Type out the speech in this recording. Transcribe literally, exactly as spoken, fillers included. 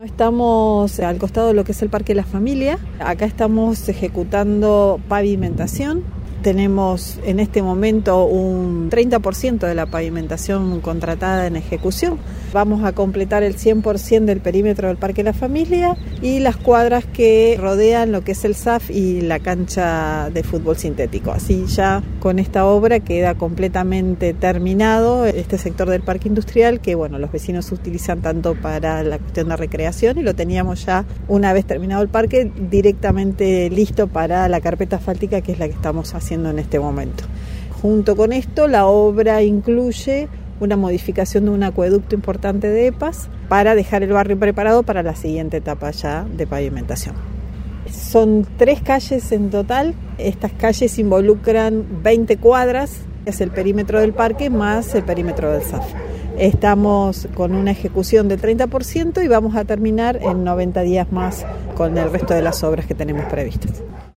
Estamos al costado de lo que es el Parque La Familia. Acá estamos ejecutando pavimentación. Tenemos en este momento un treinta por ciento de la pavimentación contratada en ejecución. Vamos a completar el cien por ciento del perímetro del Parque La Familia y las cuadras que rodean lo que es el S A F y la cancha de fútbol sintético. Así ya con esta obra queda completamente terminado este sector del parque industrial que bueno, los vecinos utilizan tanto para la cuestión de recreación y lo teníamos ya una vez terminado el parque directamente listo para la carpeta asfáltica que es la que estamos haciendo en este momento. Junto con esto, la obra incluye una modificación de un acueducto importante de EPAS para dejar el barrio preparado para la siguiente etapa ya de pavimentación. Son tres calles en total. Estas calles involucran veinte cuadras, es el perímetro del parque más el perímetro del S A F. Estamos con una ejecución del treinta por ciento y vamos a terminar en noventa días más con el resto de las obras que tenemos previstas.